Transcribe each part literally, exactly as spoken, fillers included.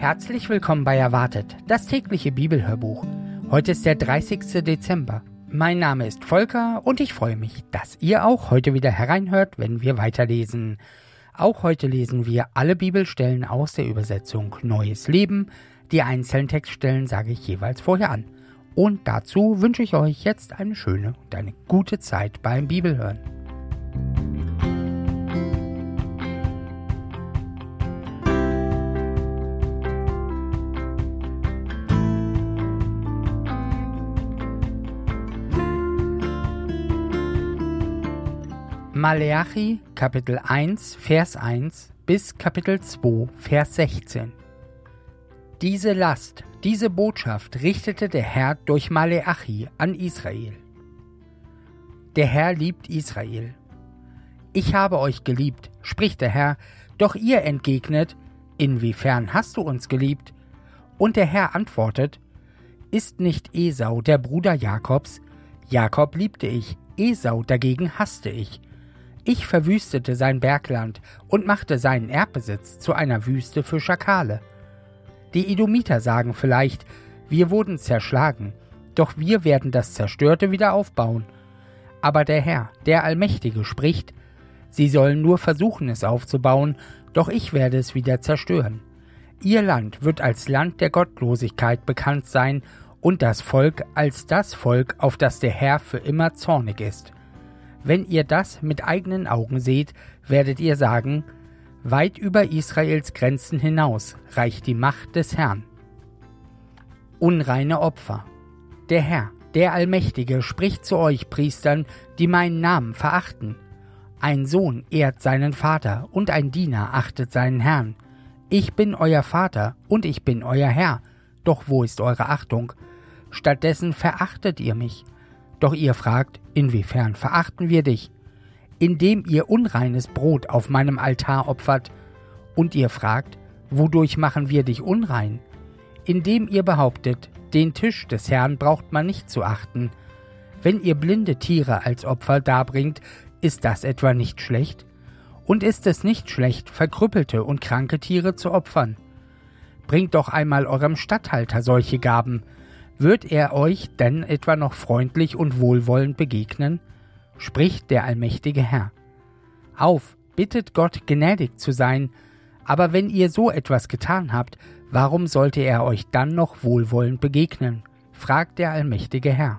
Herzlich willkommen bei Erwartet, das tägliche Bibelhörbuch. Heute ist der dreißigste Dezember. Mein Name ist Volker und ich freue mich, dass ihr auch heute wieder hereinhört, wenn wir weiterlesen. Auch heute lesen wir alle Bibelstellen aus der Übersetzung Neues Leben. Die einzelnen Textstellen sage ich jeweils vorher an. Und dazu wünsche ich euch jetzt eine schöne und eine gute Zeit beim Bibelhören. Maleachi, Kapitel eins, Vers eins bis Kapitel zwei, Vers sechzehn. Diese Last, diese Botschaft richtete der Herr durch Maleachi an Israel. Der Herr liebt Israel. Ich habe euch geliebt, spricht der Herr, doch ihr entgegnet, inwiefern hast du uns geliebt? Und der Herr antwortet, ist nicht Esau der Bruder Jakobs? Jakob liebte ich, Esau dagegen hasste ich. Ich verwüstete sein Bergland und machte seinen Erbbesitz zu einer Wüste für Schakale. Die Edomiter sagen vielleicht, wir wurden zerschlagen, doch wir werden das Zerstörte wieder aufbauen. Aber der Herr, der Allmächtige, spricht, sie sollen nur versuchen, es aufzubauen, doch ich werde es wieder zerstören. Ihr Land wird als Land der Gottlosigkeit bekannt sein und das Volk als das Volk, auf das der Herr für immer zornig ist. Wenn ihr das mit eigenen Augen seht, werdet ihr sagen, weit über Israels Grenzen hinaus reicht die Macht des Herrn. Unreine Opfer. Der Herr, der Allmächtige, spricht zu euch Priestern, die meinen Namen verachten. Ein Sohn ehrt seinen Vater und ein Diener achtet seinen Herrn. Ich bin euer Vater und ich bin euer Herr, doch wo ist eure Achtung? Stattdessen verachtet ihr mich. Doch ihr fragt, inwiefern verachten wir dich? Indem ihr unreines Brot auf meinem Altar opfert. Und ihr fragt, wodurch machen wir dich unrein? Indem ihr behauptet, den Tisch des Herrn braucht man nicht zu achten. Wenn ihr blinde Tiere als Opfer darbringt, ist das etwa nicht schlecht? Und ist es nicht schlecht, verkrüppelte und kranke Tiere zu opfern? Bringt doch einmal eurem Statthalter solche Gaben. Wird er euch denn etwa noch freundlich und wohlwollend begegnen? Spricht der allmächtige Herr. Auf, bittet Gott gnädig zu sein, aber wenn ihr so etwas getan habt, warum sollte er euch dann noch wohlwollend begegnen? Fragt der allmächtige Herr.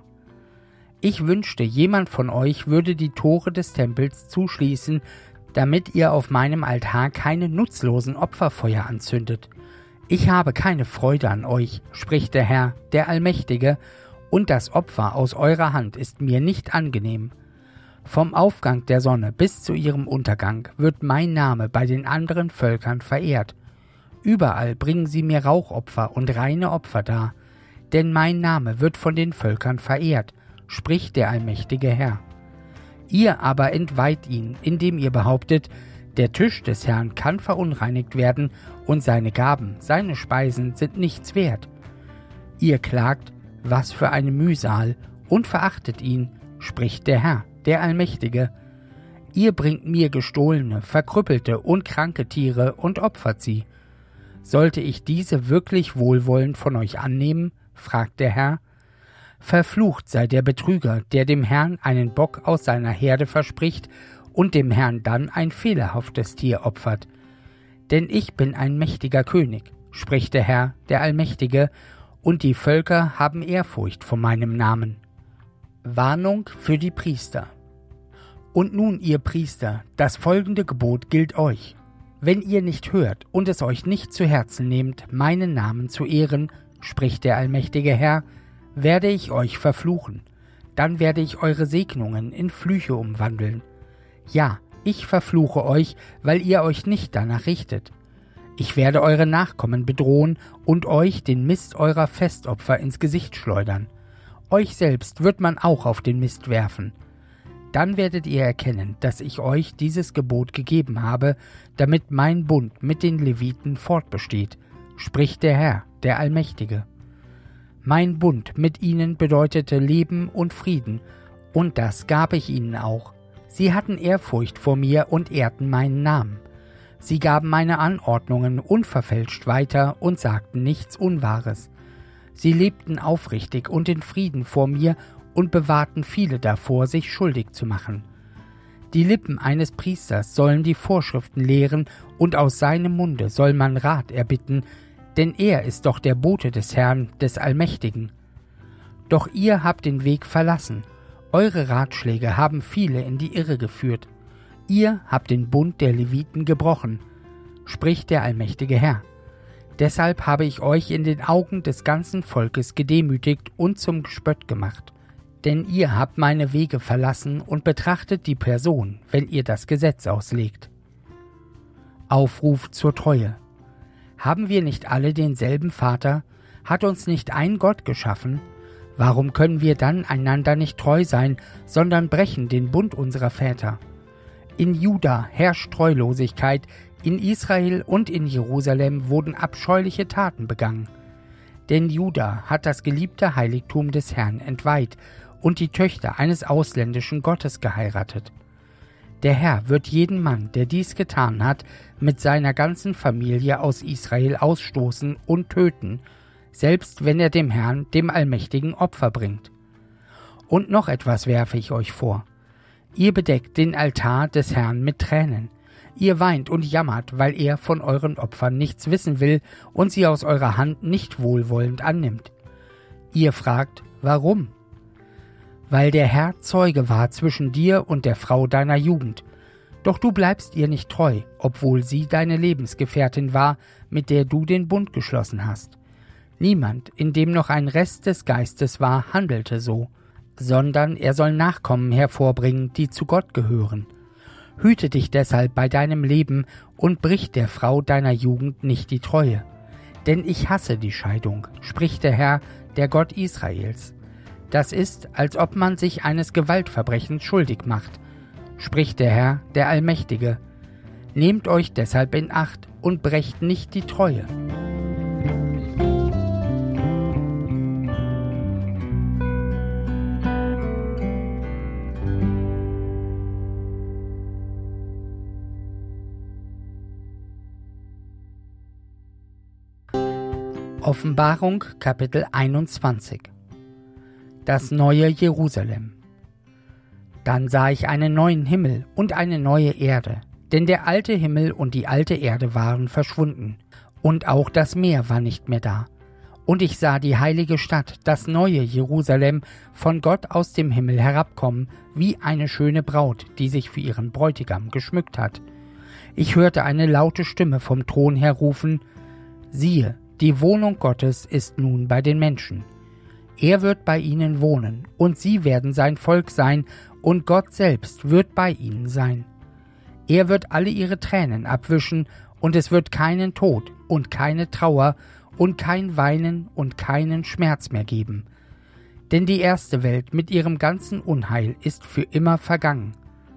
Ich wünschte, jemand von euch würde die Tore des Tempels zuschließen, damit ihr auf meinem Altar keine nutzlosen Opferfeuer anzündet. Ich habe keine Freude an euch, spricht der Herr, der Allmächtige, und das Opfer aus eurer Hand ist mir nicht angenehm. Vom Aufgang der Sonne bis zu ihrem Untergang wird mein Name bei den anderen Völkern verehrt. Überall bringen sie mir Rauchopfer und reine Opfer dar, denn mein Name wird von den Völkern verehrt, spricht der allmächtige Herr. Ihr aber entweiht ihn, indem ihr behauptet, der Tisch des Herrn kann verunreinigt werden und seine Gaben, seine Speisen sind nichts wert. Ihr klagt, was für eine Mühsal, und verachtet ihn, spricht der Herr, der Allmächtige. Ihr bringt mir gestohlene, verkrüppelte und kranke Tiere und opfert sie. Sollte ich diese wirklich wohlwollend von euch annehmen? Fragt der Herr. Verflucht sei der Betrüger, der dem Herrn einen Bock aus seiner Herde verspricht und dem Herrn dann ein fehlerhaftes Tier opfert. Denn ich bin ein mächtiger König, spricht der Herr, der Allmächtige, und die Völker haben Ehrfurcht vor meinem Namen. Warnung für die Priester. Und nun, ihr Priester, das folgende Gebot gilt euch. Wenn ihr nicht hört und es euch nicht zu Herzen nehmt, meinen Namen zu ehren, spricht der allmächtige Herr, werde ich euch verfluchen. Dann werde ich eure Segnungen in Flüche umwandeln. Ja, ich verfluche euch, weil ihr euch nicht danach richtet. Ich werde eure Nachkommen bedrohen und euch den Mist eurer Festopfer ins Gesicht schleudern. Euch selbst wird man auch auf den Mist werfen. Dann werdet ihr erkennen, dass ich euch dieses Gebot gegeben habe, damit mein Bund mit den Leviten fortbesteht, spricht der Herr, der Allmächtige. Mein Bund mit ihnen bedeutete Leben und Frieden, und das gab ich ihnen auch. Sie hatten Ehrfurcht vor mir und ehrten meinen Namen. Sie gaben meine Anordnungen unverfälscht weiter und sagten nichts Unwahres. Sie lebten aufrichtig und in Frieden vor mir und bewahrten viele davor, sich schuldig zu machen. Die Lippen eines Priesters sollen die Vorschriften lehren, und aus seinem Munde soll man Rat erbitten, denn er ist doch der Bote des Herrn, des Allmächtigen. Doch ihr habt den Weg verlassen, eure Ratschläge haben viele in die Irre geführt. Ihr habt den Bund der Leviten gebrochen, spricht der allmächtige Herr. Deshalb habe ich euch in den Augen des ganzen Volkes gedemütigt und zum Gespött gemacht. Denn ihr habt meine Wege verlassen und betrachtet die Person, wenn ihr das Gesetz auslegt. Aufruf zur Treue. Haben wir nicht alle denselben Vater? Hat uns nicht ein Gott geschaffen? Warum können wir dann einander nicht treu sein, sondern brechen den Bund unserer Väter? In Juda herrscht Treulosigkeit, in Israel und in Jerusalem wurden abscheuliche Taten begangen. Denn Juda hat das geliebte Heiligtum des Herrn entweiht und die Töchter eines ausländischen Gottes geheiratet. Der Herr wird jeden Mann, der dies getan hat, mit seiner ganzen Familie aus Israel ausstoßen und töten, selbst wenn er dem Herrn, dem Allmächtigen, Opfer bringt. Und noch etwas werfe ich euch vor. Ihr bedeckt den Altar des Herrn mit Tränen. Ihr weint und jammert, weil er von euren Opfern nichts wissen will und sie aus eurer Hand nicht wohlwollend annimmt. Ihr fragt, warum? Weil der Herr Zeuge war zwischen dir und der Frau deiner Jugend. Doch du bleibst ihr nicht treu, obwohl sie deine Lebensgefährtin war, mit der du den Bund geschlossen hast. Niemand, in dem noch ein Rest des Geistes war, handelte so, sondern er soll Nachkommen hervorbringen, die zu Gott gehören. Hüte dich deshalb bei deinem Leben und brich der Frau deiner Jugend nicht die Treue. Denn ich hasse die Scheidung, spricht der Herr, der Gott Israels. Das ist, als ob man sich eines Gewaltverbrechens schuldig macht, spricht der Herr, der Allmächtige. Nehmt euch deshalb in Acht und brecht nicht die Treue. Offenbarung Kapitel einundzwanzig. Das neue Jerusalem. Dann sah ich einen neuen Himmel und eine neue Erde, denn der alte Himmel und die alte Erde waren verschwunden, und auch das Meer war nicht mehr da. Und ich sah die heilige Stadt, das neue Jerusalem, von Gott aus dem Himmel herabkommen, wie eine schöne Braut, die sich für ihren Bräutigam geschmückt hat. Ich hörte eine laute Stimme vom Thron her rufen: Siehe, die Wohnung Gottes ist nun bei den Menschen. Er wird bei ihnen wohnen, und sie werden sein Volk sein, und Gott selbst wird bei ihnen sein. Er wird alle ihre Tränen abwischen, und es wird keinen Tod und keine Trauer und kein Weinen und keinen Schmerz mehr geben. Denn die erste Welt mit ihrem ganzen Unheil ist für immer vergangen.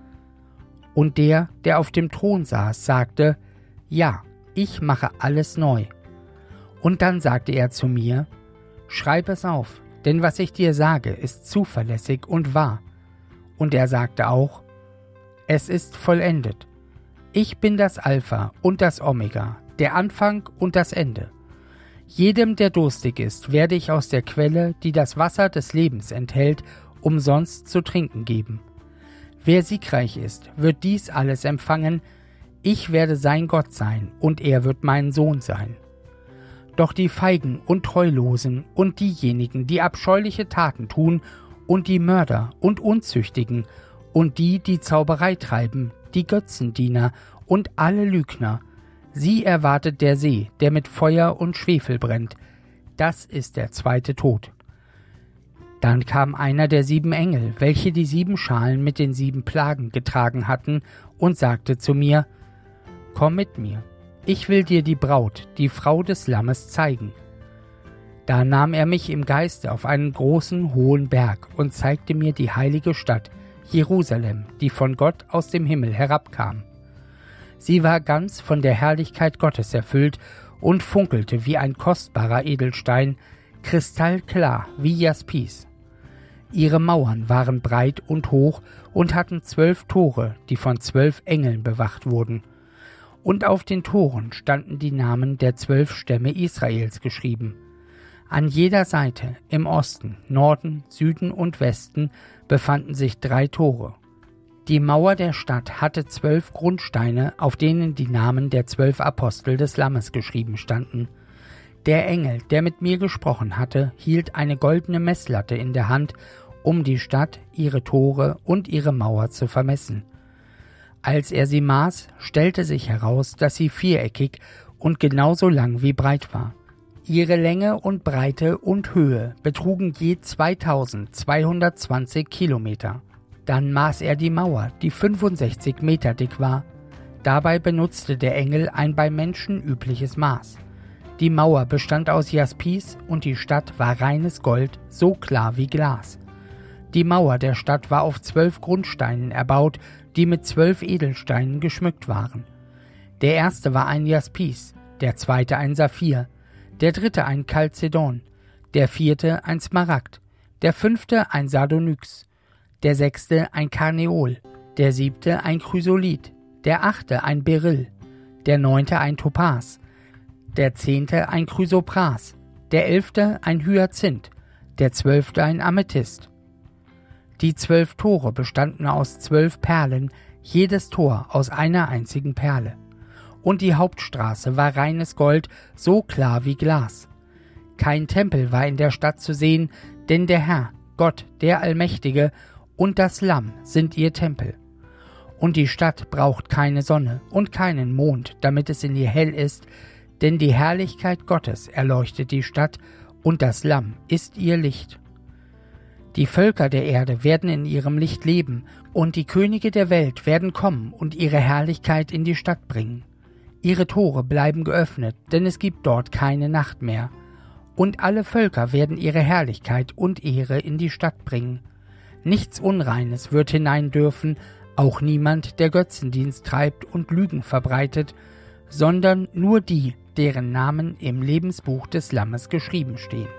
Und der, der auf dem Thron saß, sagte: Ja, ich mache alles neu. Und dann sagte er zu mir: Schreib es auf, denn was ich dir sage, ist zuverlässig und wahr. Und er sagte auch: Es ist vollendet. Ich bin das Alpha und das Omega, der Anfang und das Ende. Jedem, der durstig ist, werde ich aus der Quelle, die das Wasser des Lebens enthält, umsonst zu trinken geben. Wer siegreich ist, wird dies alles empfangen. Ich werde sein Gott sein, und er wird mein Sohn sein. Doch die Feigen und Treulosen und diejenigen, die abscheuliche Taten tun, und die Mörder und Unzüchtigen, und die, die Zauberei treiben, die Götzendiener und alle Lügner, sie erwartet der See, der mit Feuer und Schwefel brennt. Das ist der zweite Tod. Dann kam einer der sieben Engel, welche die sieben Schalen mit den sieben Plagen getragen hatten, und sagte zu mir: Komm mit mir. Ich will dir die Braut, die Frau des Lammes, zeigen. Da nahm er mich im Geiste auf einen großen, hohen Berg und zeigte mir die heilige Stadt, Jerusalem, die von Gott aus dem Himmel herabkam. Sie war ganz von der Herrlichkeit Gottes erfüllt und funkelte wie ein kostbarer Edelstein, kristallklar wie Jaspis. Ihre Mauern waren breit und hoch und hatten zwölf Tore, die von zwölf Engeln bewacht wurden. und auf den Toren standen die Namen der zwölf Stämme Israels geschrieben. An jeder Seite, im Osten, Norden, Süden und Westen, befanden sich drei Tore. Die Mauer der Stadt hatte zwölf Grundsteine, auf denen die Namen der zwölf Apostel des Lammes geschrieben standen. Der Engel, der mit mir gesprochen hatte, hielt eine goldene Messlatte in der Hand, um die Stadt, ihre Tore und ihre Mauer zu vermessen. Als er sie maß, stellte sich heraus, dass sie viereckig und genauso lang wie breit war. Ihre Länge und Breite und Höhe betrugen je zweitausendzweihundertzwanzig Kilometer. Dann maß er die Mauer, die fünfundsechzig Meter dick war. Dabei benutzte der Engel ein bei Menschen übliches Maß. Die Mauer bestand aus Jaspis und die Stadt war reines Gold, so klar wie Glas. Die Mauer der Stadt war auf zwölf Grundsteinen erbaut, die mit zwölf Edelsteinen geschmückt waren. Der erste war ein Jaspis, der zweite ein Saphir, der dritte ein Chalcedon, der vierte ein Smaragd, der fünfte ein Sardonyx, der sechste ein Karneol, der siebte ein Chrysolith, der achte ein Beryl, der neunte ein Topas, der zehnte ein Chrysopras, der elfte ein Hyazinth, der zwölfte ein Amethyst. Die zwölf Tore bestanden aus zwölf Perlen, jedes Tor aus einer einzigen Perle. Und die Hauptstraße war reines Gold, so klar wie Glas. Kein Tempel war in der Stadt zu sehen, denn der Herr, Gott, der Allmächtige, und das Lamm sind ihr Tempel. Und die Stadt braucht keine Sonne und keinen Mond, damit es in ihr hell ist, denn die Herrlichkeit Gottes erleuchtet die Stadt, und das Lamm ist ihr Licht. Die Völker der Erde werden in ihrem Licht leben, und die Könige der Welt werden kommen und ihre Herrlichkeit in die Stadt bringen. Ihre Tore bleiben geöffnet, denn es gibt dort keine Nacht mehr. Und alle Völker werden ihre Herrlichkeit und Ehre in die Stadt bringen. Nichts Unreines wird hinein dürfen, auch niemand, der Götzendienst treibt und Lügen verbreitet, sondern nur die, deren Namen im Lebensbuch des Lammes geschrieben stehen.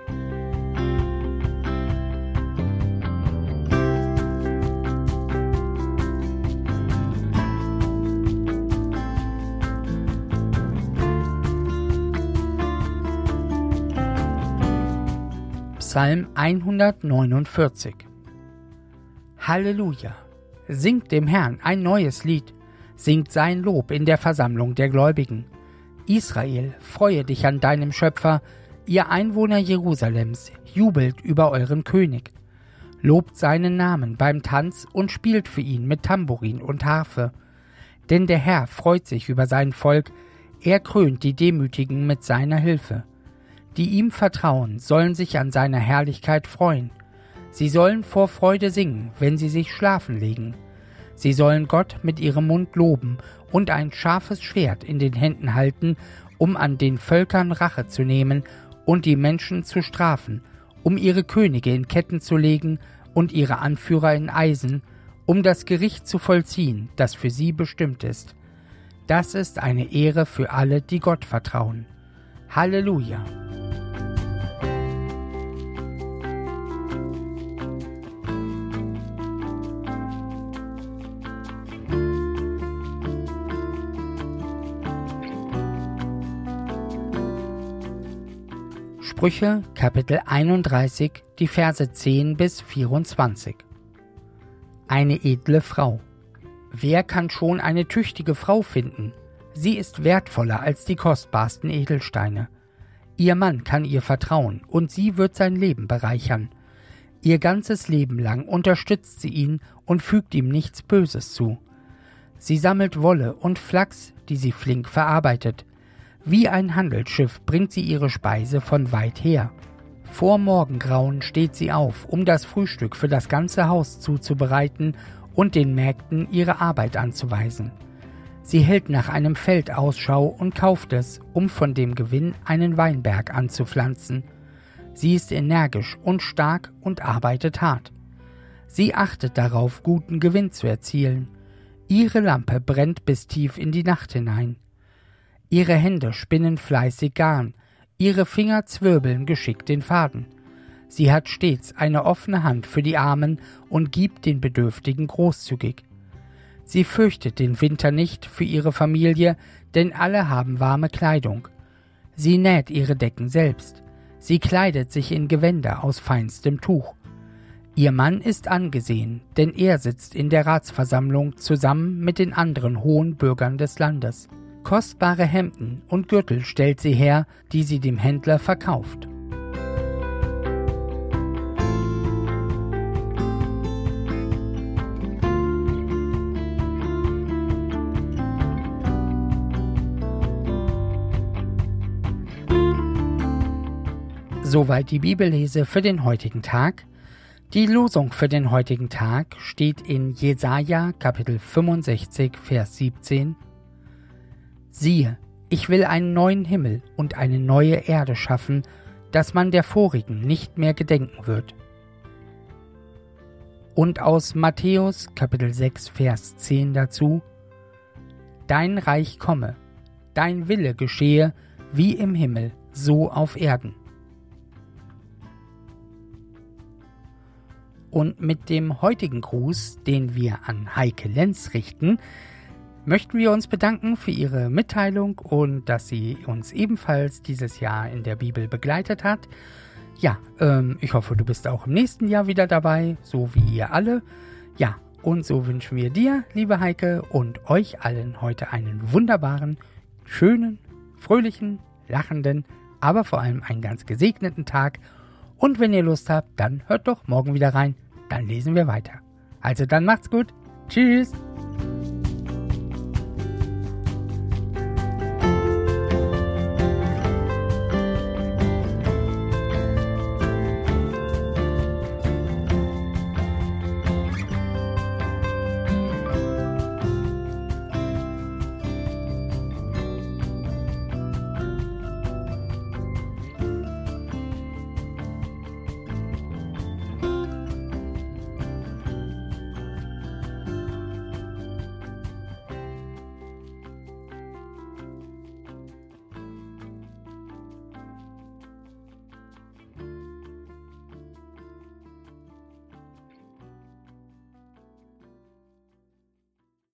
Psalm hundertneunundvierzig. Halleluja! Singt dem Herrn ein neues Lied, singt sein Lob in der Versammlung der Gläubigen. Israel, freue dich an deinem Schöpfer, ihr Einwohner Jerusalems, jubelt über euren König. Lobt seinen Namen beim Tanz und spielt für ihn mit Tambourin und Harfe. Denn der Herr freut sich über sein Volk, er krönt die Demütigen mit seiner Hilfe. Die ihm vertrauen, sollen sich an seiner Herrlichkeit freuen. Sie sollen vor Freude singen, wenn sie sich schlafen legen. Sie sollen Gott mit ihrem Mund loben und ein scharfes Schwert in den Händen halten, um an den Völkern Rache zu nehmen und die Menschen zu strafen, um ihre Könige in Ketten zu legen und ihre Anführer in Eisen, um das Gericht zu vollziehen, das für sie bestimmt ist. Das ist eine Ehre für alle, die Gott vertrauen. Halleluja! Sprüche, Kapitel einunddreißig, die Verse zehn bis vierundzwanzig. Eine edle Frau. Wer kann schon eine tüchtige Frau finden? Sie ist wertvoller als die kostbarsten Edelsteine. Ihr Mann kann ihr vertrauen, und sie wird sein Leben bereichern. Ihr ganzes Leben lang unterstützt sie ihn und fügt ihm nichts Böses zu. Sie sammelt Wolle und Flachs, die sie flink verarbeitet. Wie ein Handelsschiff bringt sie ihre Speise von weit her. Vor Morgengrauen steht sie auf, um das Frühstück für das ganze Haus zuzubereiten und den Mägden ihre Arbeit anzuweisen. Sie hält nach einem Feld Ausschau und kauft es, um von dem Gewinn einen Weinberg anzupflanzen. Sie ist energisch und stark und arbeitet hart. Sie achtet darauf, guten Gewinn zu erzielen. Ihre Lampe brennt bis tief in die Nacht hinein. Ihre Hände spinnen fleißig Garn, ihre Finger zwirbeln geschickt den Faden. Sie hat stets eine offene Hand für die Armen und gibt den Bedürftigen großzügig. Sie fürchtet den Winter nicht für ihre Familie, denn alle haben warme Kleidung. Sie näht ihre Decken selbst. Sie kleidet sich in Gewänder aus feinstem Tuch. Ihr Mann ist angesehen, denn er sitzt in der Ratsversammlung zusammen mit den anderen hohen Bürgern des Landes. Kostbare Hemden und Gürtel stellt sie her, die sie dem Händler verkauft. Soweit die Bibellese für den heutigen Tag. Die Losung für den heutigen Tag steht in Jesaja Kapitel fünfundsechzig, Vers siebzehn. Siehe, ich will einen neuen Himmel und eine neue Erde schaffen, dass man der vorigen nicht mehr gedenken wird. Und aus Matthäus Kapitel sechs, Vers zehn dazu: Dein Reich komme, dein Wille geschehe, wie im Himmel, so auf Erden. Und mit dem heutigen Gruß, den wir an Heike Lenz richten, möchten wir uns bedanken für ihre Mitteilung und dass sie uns ebenfalls dieses Jahr in der Bibel begleitet hat. Ja, ähm, ich hoffe, du bist auch im nächsten Jahr wieder dabei, so wie ihr alle. Ja, und so wünschen wir dir, liebe Heike, und euch allen heute einen wunderbaren, schönen, fröhlichen, lachenden, aber vor allem einen ganz gesegneten Tag. Und wenn ihr Lust habt, dann hört doch morgen wieder rein, dann lesen wir weiter. Also dann macht's gut. Tschüss.